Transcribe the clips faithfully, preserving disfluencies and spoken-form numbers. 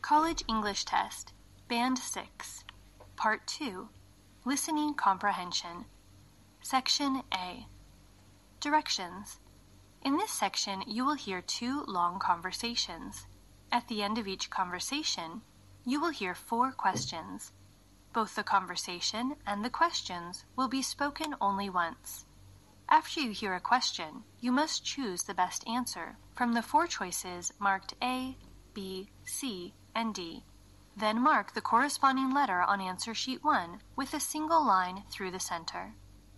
College English Test, Band six, Part two, Listening Comprehension. Section A. Directions. In this section, you will hear two long conversations. At the end of each conversation, you will hear four questions. Both the conversation and the questions will be spoken only once. After you hear a question, you must choose the best answer from the four choices marked A, B, C, and D. Then mark the corresponding letter on answer sheet one with a single line through the center.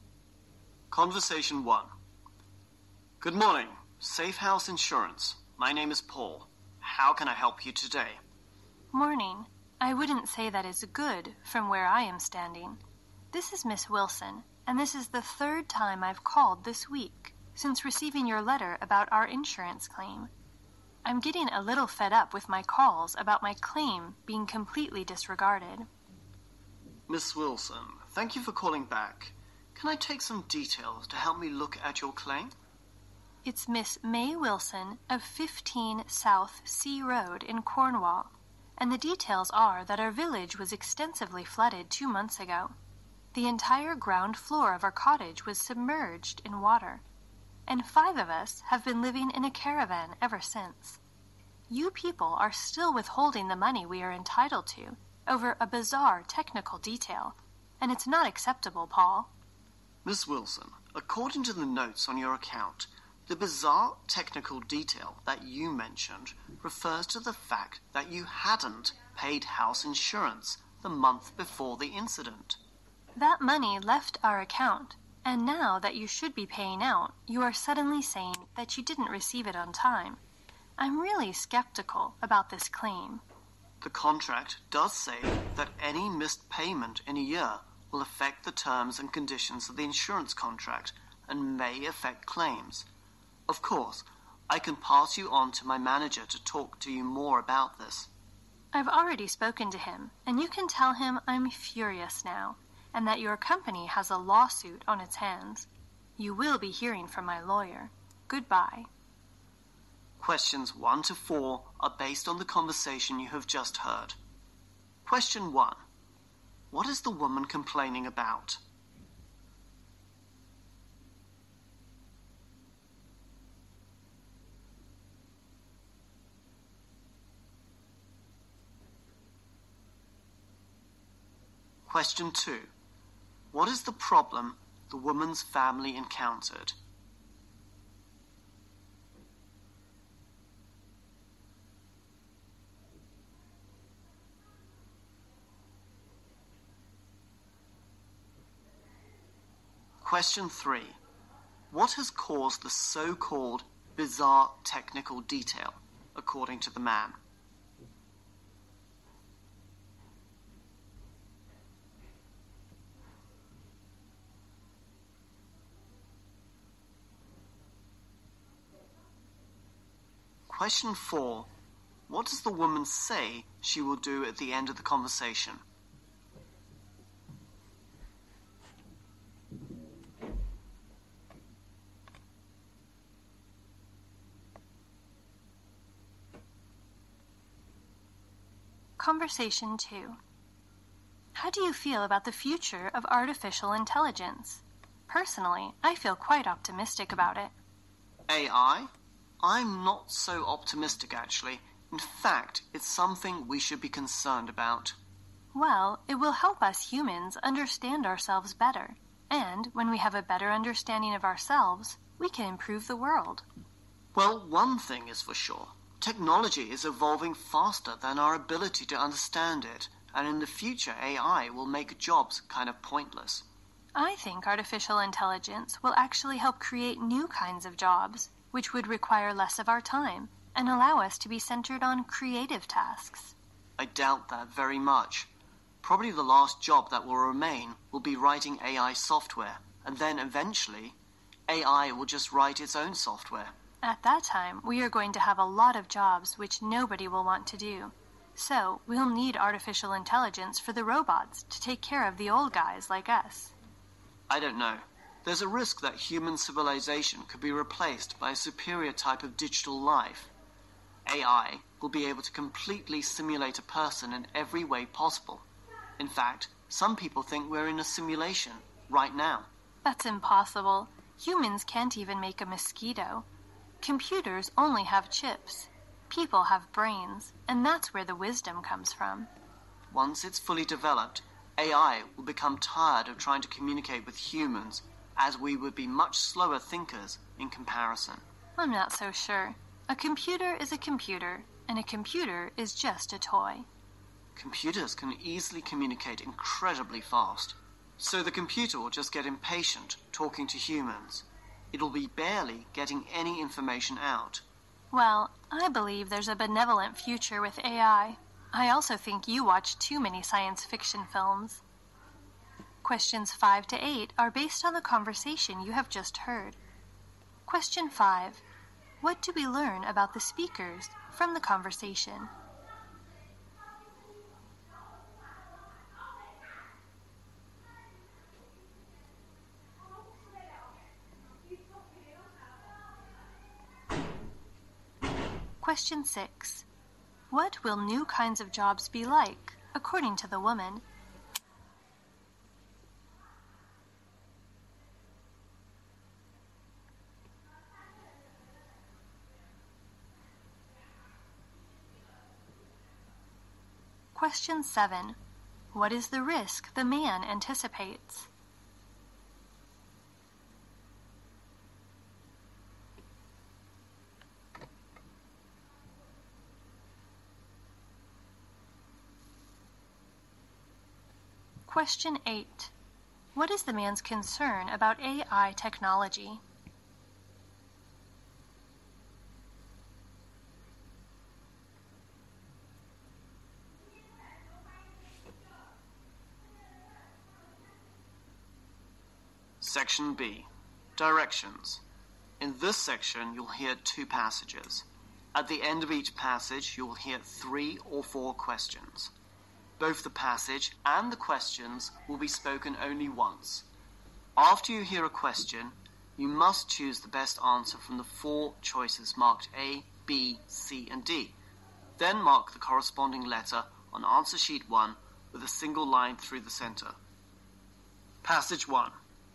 Conversation one. Good morning, Safe House Insurance. My name is Paul. How can I help you today? Morning. I wouldn't say that is good from where I am standing. This is Miss Wilson, and this is the third time I've called this week since receiving your letter about our insurance claim. I'm getting a little fed up with my calls about my claim being completely disregarded. Miss Wilson, thank you for calling back. Can I take some details to help me look at your claim? It's Miss May Wilson of fifteen South Sea Road in Cornwall, and the details are that our village was extensively flooded two months ago. The entire ground floor of our cottage was submerged in water, and five of us have been living in a caravan ever since. You people are still withholding the money we are entitled to over a bizarre technical detail, and it's not acceptable, Paul. Miss Wilson, according to the notes on your account, the bizarre technical detail that you mentioned refers to the fact that you hadn't paid house insurance the month before the incident. That money left our account, and now that you should be paying out, you are suddenly saying that you didn't receive it on time. I'm really skeptical about this claim. The contract does say that any missed payment in a year will affect the terms and conditions of the insurance contract and may affect claims. Of course, I can pass you on to my manager to talk to you more about this. I've already spoken to him, and you can tell him I'm furious now, and that your company has a lawsuit on its hands. You will be hearing from my lawyer. Goodbye. Questions one to four are based on the conversation you have just heard. Question one. What is the woman complaining about? Question two. What is the problem the woman's family encountered? Question three. What has caused the so-called bizarre technical detail, according to the man? Question four. What does the woman say she will do at the end of the conversation? Conversation two. How do you feel about the future of artificial intelligence? Personally, I feel quite optimistic about it. A I? I'm not so optimistic, actually. In fact, it's something we should be concerned about. Well, it will help us humans understand ourselves better. And when we have a better understanding of ourselves, we can improve the world. Well, one thing is for sure. Technology is evolving faster than our ability to understand it, and in the future A I will make jobs kind of pointless. I think artificial intelligence will actually help create new kinds of jobs, which would require less of our time and allow us to be centered on creative tasks. I doubt that very much. Probably the last job that will remain will be writing A I software, and then eventually A I will just write its own software. At that time, we are going to have a lot of jobs which nobody will want to do. So, we'll need artificial intelligence for the robots to take care of the old guys like us. I don't know. There's a risk that human civilization could be replaced by a superior type of digital life. A I will be able to completely simulate a person in every way possible. In fact, some people think we're in a simulation right now. That's impossible. Humans can't even make a mosquito. Computers only have chips. People have brains, and that's where the wisdom comes from. Once it's fully developed, A I will become tired of trying to communicate with humans, as we would be much slower thinkers in comparison. I'm not so sure. A computer is a computer, and a computer is just a toy. Computers can easily communicate incredibly fast, so the computer will just get impatient talking to humans. It'll be barely getting any information out. Well, I believe there's a benevolent future with A I. I also think you watch too many science fiction films. Questions five to eight are based on the conversation you have just heard. Question five. What do we learn about the speakers from the conversation? Question six. What will new kinds of jobs be like, according to the woman? Question seven. What is the risk the man anticipates? Question eight. What is the man's concern about A I technology? Section B. Directions. In this section, you'll hear two passages. At the end of each passage, you will hear three or four questions. Both the passage and the questions will be spoken only once. After you hear a question, you must choose the best answer from the four choices marked A, B, C, and D. Then mark the corresponding letter on answer sheet one with a single line through the center. Passage one.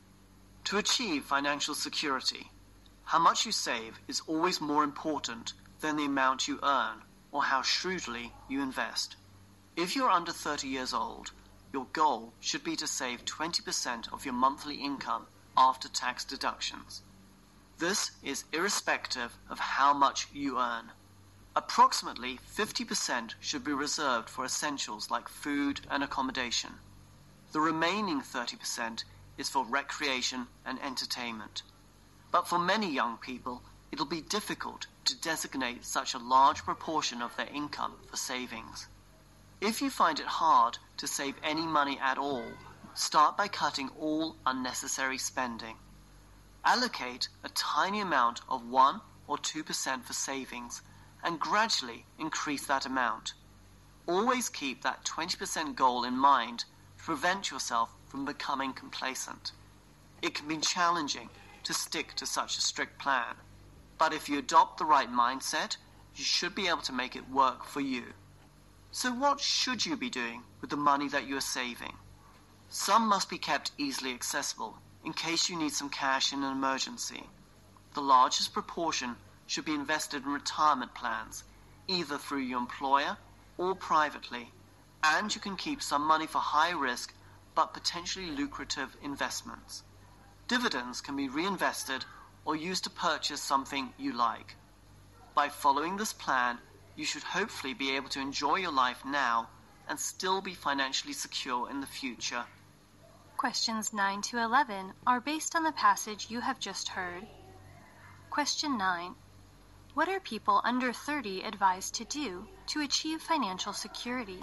To achieve financial security, how much you save is always more important than the amount you earn or how shrewdly you invest. If you're under thirty years old, your goal should be to save twenty percent of your monthly income after tax deductions. This is irrespective of how much you earn. Approximately fifty percent should be reserved for essentials like food and accommodation. The remaining thirty percent is for recreation and entertainment. But for many young people, it'll be difficult to designate such a large proportion of their income for savings. If you find it hard to save any money at all, start by cutting all unnecessary spending. Allocate a tiny amount of one or two percent for savings and gradually increase that amount. Always keep that twenty percent goal in mind to prevent yourself from becoming complacent. It can be challenging to stick to such a strict plan, but if you adopt the right mindset, you should be able to make it work for you. So what should you be doing with the money that you are saving? Some must be kept easily accessible in case you need some cash in an emergency. The largest proportion should be invested in retirement plans, either through your employer or privately, and you can keep some money for high-risk but potentially lucrative investments. Dividends can be reinvested or used to purchase something you like. By following this plan, you should hopefully be able to enjoy your life now and still be financially secure in the future. Questions nine to eleven are based on the passage you have just heard. Question nine. What are people under thirty advised to do to achieve financial security?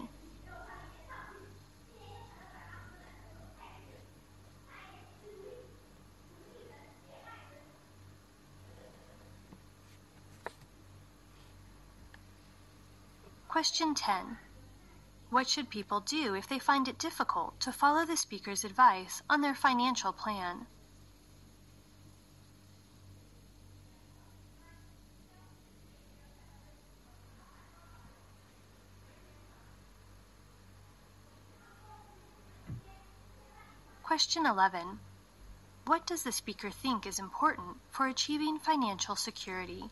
Question ten. What should people do if they find it difficult to follow the speaker's advice on their financial plan? Question eleven. What does the speaker think is important for achieving financial security?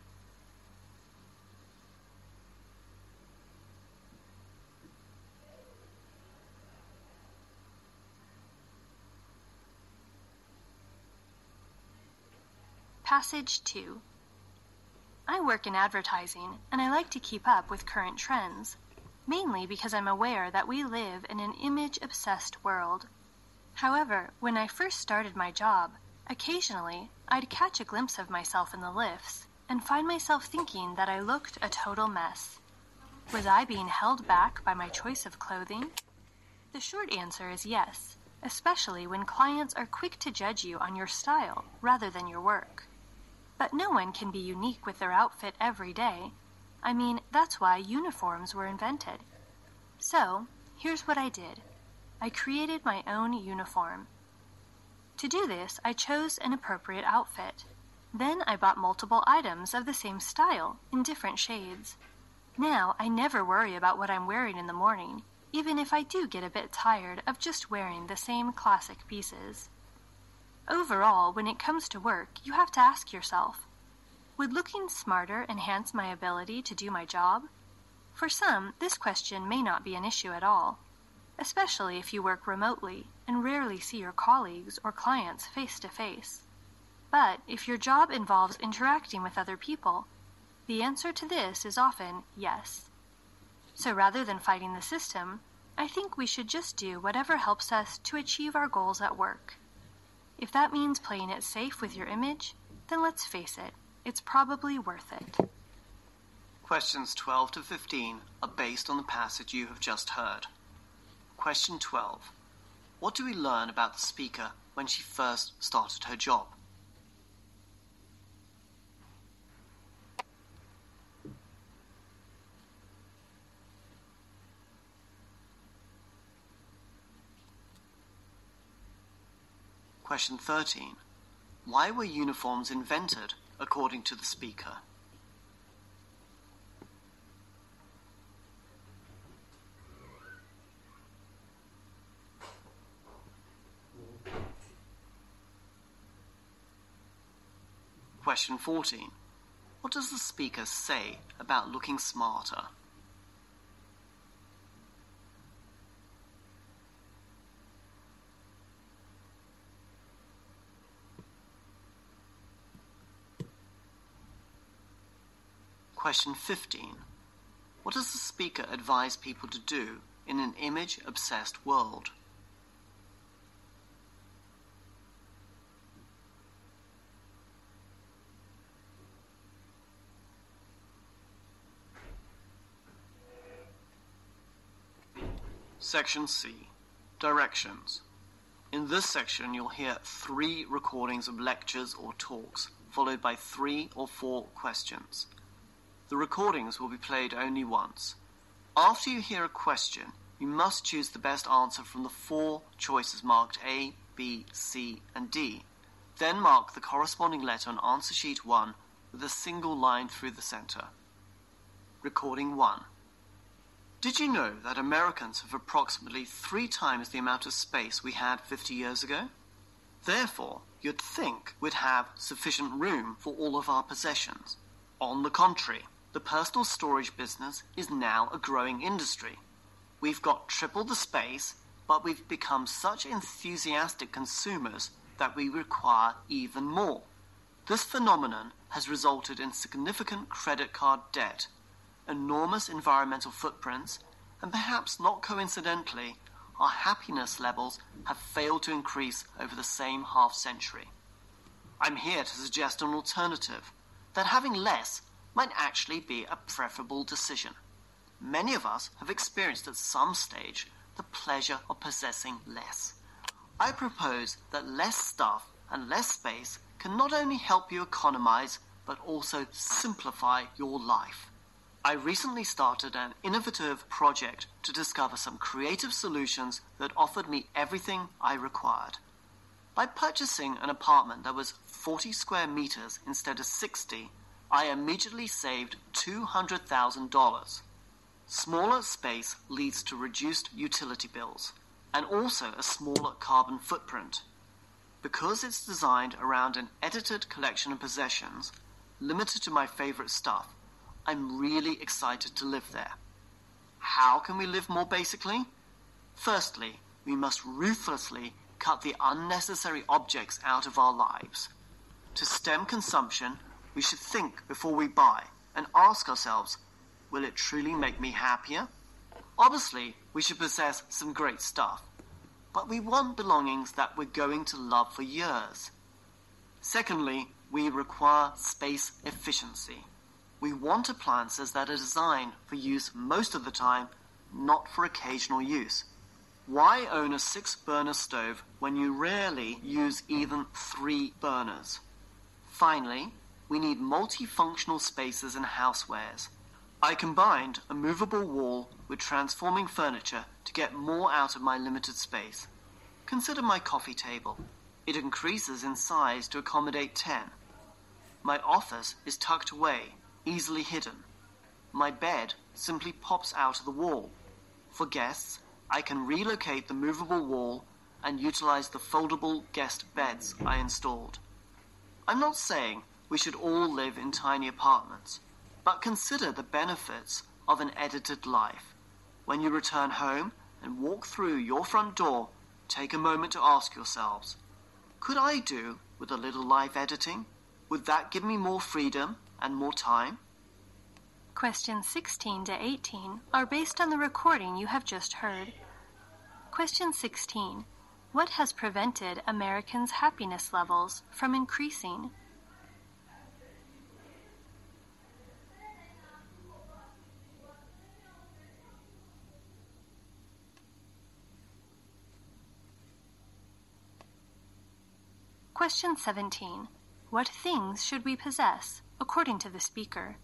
Passage two. I work in advertising, and I like to keep up with current trends, mainly because I'm aware that we live in an image-obsessed world. However, when I first started my job, occasionally I'd catch a glimpse of myself in the lifts and find myself thinking that I looked a total mess. Was I being held back by my choice of clothing? The short answer is yes, especially when clients are quick to judge you on your style rather than your work. But no one can be unique with their outfit every day. I mean, that's why uniforms were invented. So, here's what I did. I created my own uniform. To do this, I chose an appropriate outfit. Then I bought multiple items of the same style in different shades. Now, I never worry about what I'm wearing in the morning, even if I do get a bit tired of just wearing the same classic pieces. Overall, when it comes to work, you have to ask yourself, would looking smarter enhance my ability to do my job? For some, this question may not be an issue at all, especially if you work remotely and rarely see your colleagues or clients face to face. But if your job involves interacting with other people, the answer to this is often yes. So rather than fighting the system, I think we should just do whatever helps us to achieve our goals at work. If that means playing it safe with your image, then let's face it, it's probably worth it. Questions twelve to fifteen are based on the passage you have just heard. Question twelve. What do we learn about the speaker when she first started her job? Question thirteen. Why were uniforms invented, according to the speaker? Question fourteen. What does the speaker say about looking smarter? Question fifteen. What does the speaker advise people to do in an image-obsessed world? Section C. Directions. In this section, you'll hear three recordings of lectures or talks, followed by three or four questions. The recordings will be played only once. After you hear a question, you must choose the best answer from the four choices marked A, B, C, and D. Then mark the corresponding letter on answer sheet one with a single line through the center. Recording one. Did you know that Americans have approximately three times the amount of space we had fifty years ago? Therefore, you'd think we'd have sufficient room for all of our possessions. On the contrary, the personal storage business is now a growing industry. We've got triple the space, but we've become such enthusiastic consumers that we require even more. This phenomenon has resulted in significant credit card debt, enormous environmental footprints, and perhaps not coincidentally, our happiness levels have failed to increase over the same half-century. I'm here to suggest an alternative, that having less might actually be a preferable decision. Many of us have experienced at some stage the pleasure of possessing less. I propose that less stuff and less space can not only help you economize, but also simplify your life. I recently started an innovative project to discover some creative solutions that offered me everything I required. By purchasing an apartment that was forty square meters instead of sixty, I immediately saved two hundred thousand dollars. Smaller space leads to reduced utility bills. and also a smaller carbon footprint. Because it's designed around an edited collection of possessions, limited to my favorite stuff, I'm really excited to live there. How can we live more basically? Firstly, we must ruthlessly cut the unnecessary objects out of our lives. To stem consumption, we should think before we buy and ask ourselves, will it truly make me happier? Obviously, we should possess some great stuff, but we want belongings that we're going to love for years. Secondly, we require space efficiency. We want appliances that are designed for use most of the time, not for occasional use. Why own a six-burner stove when you rarely use even three burners? Finally, we need multifunctional spaces and housewares. I combined a movable wall with transforming furniture to get more out of my limited space. Consider my coffee table. It increases in size to accommodate ten. My office is tucked away, easily hidden. My bed simply pops out of the wall. For guests, I can relocate the movable wall and utilize the foldable guest beds I installed. I'm not saying we should all live in tiny apartments, but consider the benefits of an edited life. When you return home and walk through your front door, take a moment to ask yourselves, could I do with a little life editing? Would that give me more freedom and more time? Questions sixteen to eighteen are based on the recording you have just heard. Question sixteen. What has prevented Americans' happiness levels from increasing? Question seventeen. What things should we possess, according to the speaker?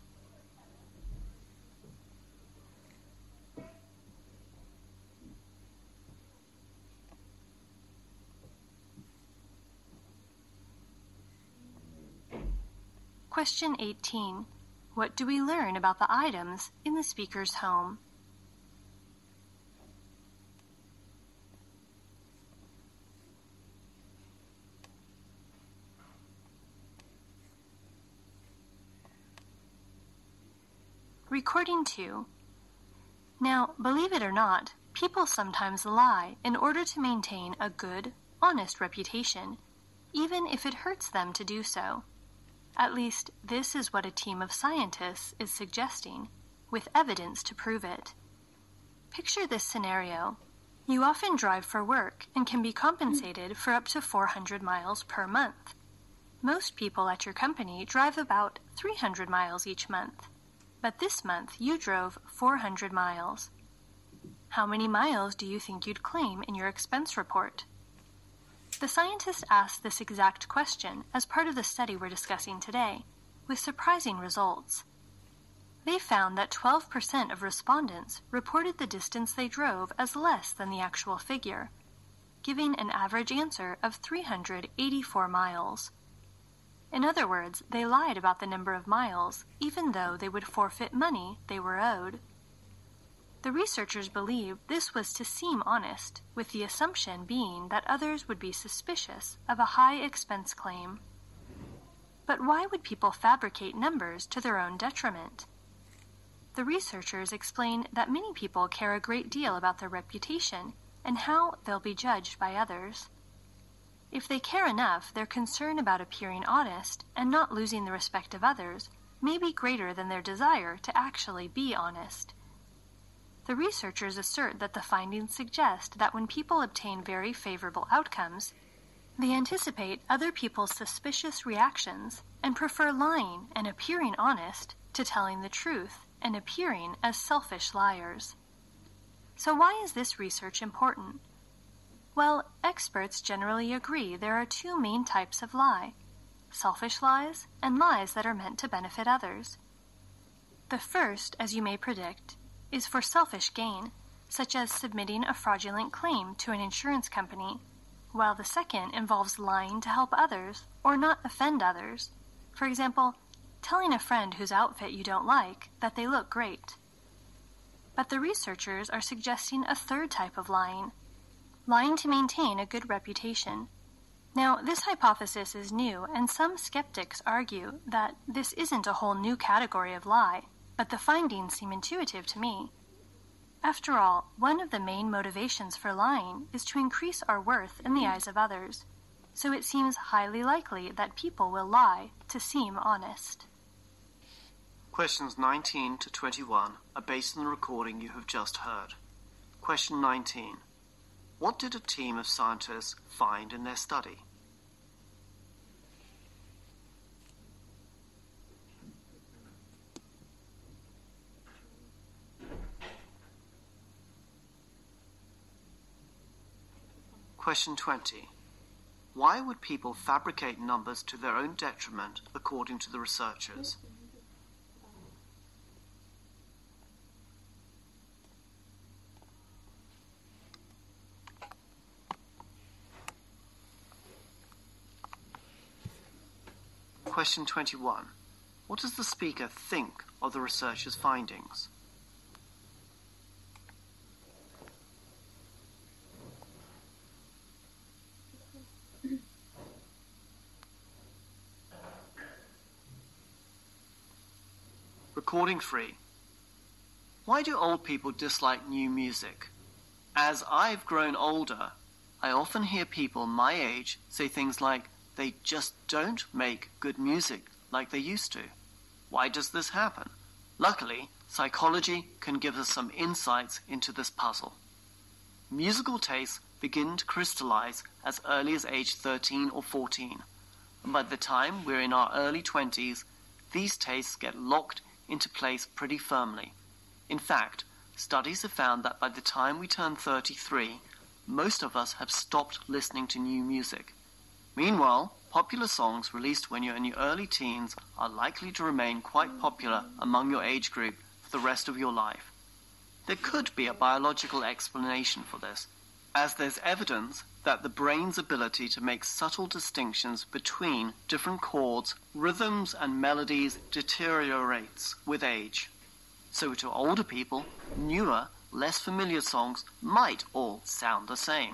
Question eighteen. What do we learn about the items in the speaker's home? Recording two. Now, believe it or not, people sometimes lie in order to maintain a good, honest reputation, even if it hurts them to do so. At least, this is what a team of scientists is suggesting, with evidence to prove it. Picture this scenario. You often drive for work and can be compensated for up to four hundred miles per month. Most people at your company drive about three hundred miles each month. But this month you drove four hundred miles. How many miles do you think you'd claim in your expense report? The scientists asked this exact question as part of the study we're discussing today, with surprising results. They found that twelve percent of respondents reported the distance they drove as less than the actual figure, giving an average answer of three hundred eighty-four miles. In other words, they lied about the number of miles, even though they would forfeit money they were owed. The researchers believed this was to seem honest, with the assumption being that others would be suspicious of a high expense claim. But why would people fabricate numbers to their own detriment? The researchers explained that many people care a great deal about their reputation and how they'll be judged by others. If they care enough, their concern about appearing honest and not losing the respect of others may be greater than their desire to actually be honest. The researchers assert that the findings suggest that when people obtain very favorable outcomes, they anticipate other people's suspicious reactions and prefer lying and appearing honest to telling the truth and appearing as selfish liars. So why is this research important? Well, experts generally agree there are two main types of lie: selfish lies and lies that are meant to benefit others. The first, as you may predict, is for selfish gain, such as submitting a fraudulent claim to an insurance company, while the second involves lying to help others or not offend others. For example, telling a friend whose outfit you don't like that they look great. But the researchers are suggesting a third type of lying, lying to maintain a good reputation. Now, this hypothesis is new, and some skeptics argue that this isn't a whole new category of lie, but the findings seem intuitive to me. After all, one of the main motivations for lying is to increase our worth in the eyes of others, so it seems highly likely that people will lie to seem honest. Questions nineteen to twenty-one are based on the recording you have just heard. Question nineteen. What did a team of scientists find in their study? Question twenty. Why would people fabricate numbers to their own detriment, according to the researchers? Question twenty-one. What does the speaker think of the researchers' findings? Recording three. Why do old people dislike new music? As I've grown older, I often hear people my age say things like, they just don't make good music like they used to. Why does this happen? Luckily, psychology can give us some insights into this puzzle. Musical tastes begin to crystallize as early as age thirteen or fourteen, and by the time we're in our early twenties, these tastes get locked into place pretty firmly. In fact, studies have found that by the time we turn thirty-three, most of us have stopped listening to new music. Meanwhile, popular songs released when you're in your early teens are likely to remain quite popular among your age group for the rest of your life. There could be a biological explanation for this, as there's evidence that the brain's ability to make subtle distinctions between different chords, rhythms, and melodies deteriorates with age. So to older people, newer, less familiar songs might all sound the same.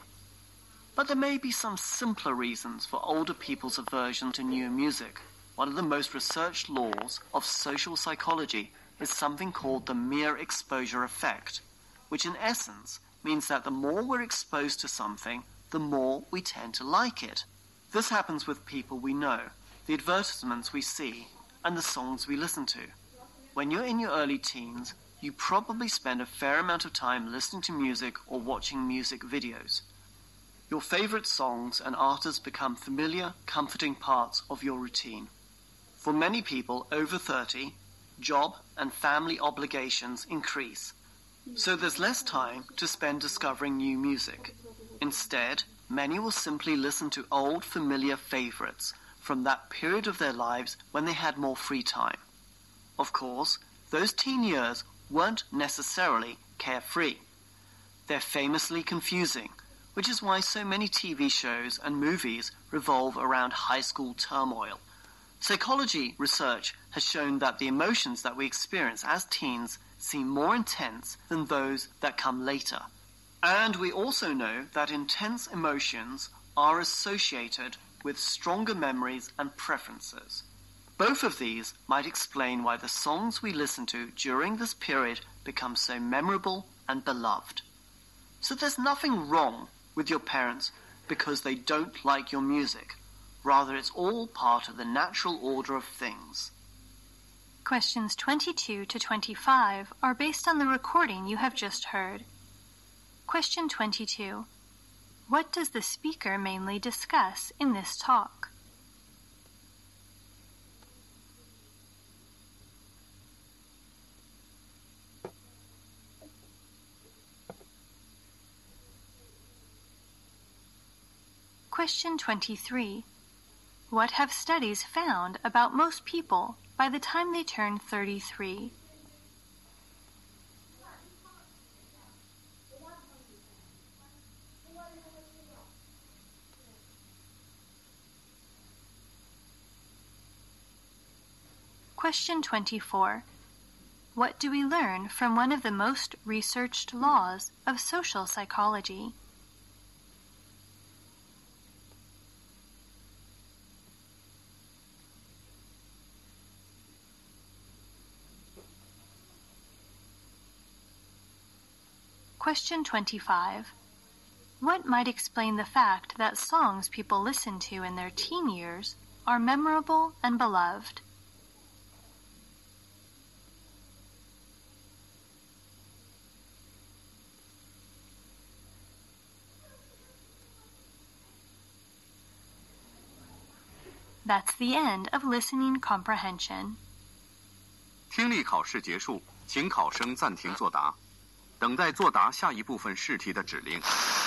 But there may be some simpler reasons for older people's aversion to new music. One of the most researched laws of social psychology is something called the mere exposure effect, which in essence means that the more we're exposed to something, the more we tend to like it. This happens with people we know, the advertisements we see, and the songs we listen to. When you're in your early teens, you probably spend a fair amount of time listening to music or watching music videos. Your favorite songs and artists become familiar, comforting parts of your routine. For many people over thirty, job and family obligations increase, so there's less time to spend discovering new music. Instead, many will simply listen to old, familiar favorites from that period of their lives when they had more free time. Of course, those teen years weren't necessarily carefree. They're famously confusing, which is why so many T V shows and movies revolve around high school turmoil. Psychology research has shown that the emotions that we experience as teens seem more intense than those that come later. And we also know that intense emotions are associated with stronger memories and preferences. Both of these might explain why the songs we listen to during this period become so memorable and beloved. So there's nothing wrong with your parents because they don't like your music. Rather, it's all part of the natural order of things. Questions twenty-two to twenty-five are based on the recording you have just heard. Question twenty-two. What does the speaker mainly discuss in this talk? Question twenty-three. What have studies found about most people by the time they turn thirty-three? Question twenty-four. What do we learn from one of the most researched laws of social psychology? Question twenty-five. What might explain the fact that songs people listen to in their teen years are memorable and beloved? That's the end of listening comprehension. 听力考试结束，请考生暂停作答，等待作答下一部分试题的指令。